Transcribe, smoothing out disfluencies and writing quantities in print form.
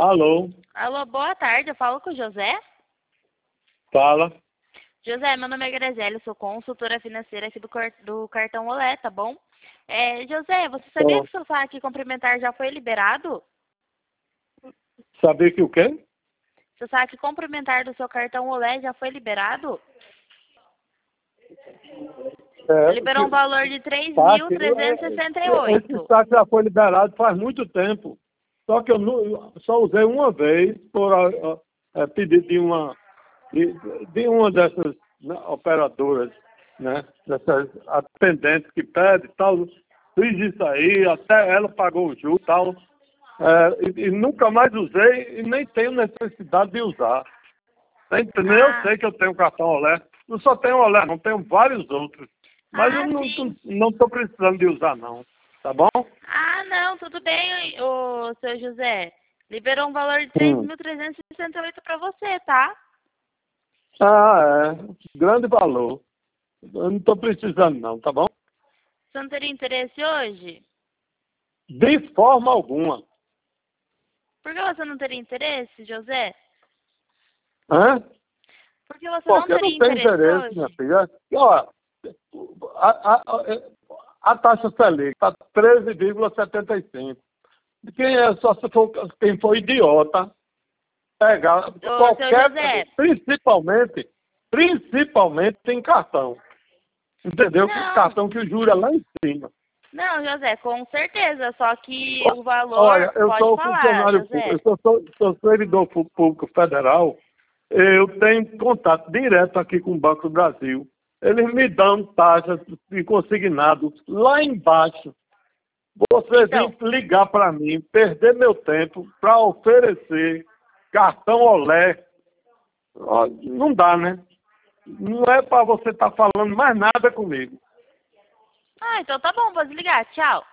Alô, Alô, boa tarde. Eu falo com o José. fala. José, meu nome é Graziela, eu sou consultora financeira aqui do cartão Olé, tá bom? José, você sabia Ó, que o seu saque complementar já foi liberado? saber que o quê? Seu saque complementar do seu cartão Olé já foi liberado? Liberou um valor de Esse 3.368. saque já foi liberado faz muito tempo. Só que só usei uma vez por pedido de uma dessas, né, operadoras, né? Dessas atendentes que pede e tal. Fiz isso aí, até ela pagou o juros e tal. E nunca mais usei e nem tenho necessidade de usar. Nem eu Ah, sei que eu tenho cartão Olé. Não só tenho Olé, não tenho vários outros. Mas eu sim. não estou precisando de usar, não. Tá bom? Ah, não, tudo bem, ô, seu José. Liberou um valor de Hum. 3.368 para você, tá? Ah, é. Grande valor. Eu não estou precisando, não, tá bom? Você não teria interesse hoje? De forma alguma. Por que você não teria interesse, José? Hã? Por que você não Porque eu não teria tenho interesse interesse, minha hoje? filha. Olha, a taxa Selic está 13,75. Só se for quem for idiota pegar Ô, seu qualquer, José, principalmente em cartão. Entendeu? não, Cartão que o juro é lá em cima. não, José, com certeza, só que o valor, Olha, eu pode sou falar, funcionário público, José. sou servidor público federal, eu tenho contato direto aqui com o Banco do Brasil. Eles me dão taxas de consignados lá embaixo. Você Então, vir ligar para mim, perder meu tempo para oferecer cartão Olé, ó, não dá, né? Não é para você estar falando mais nada comigo. então tá bom, vou desligar, tchau.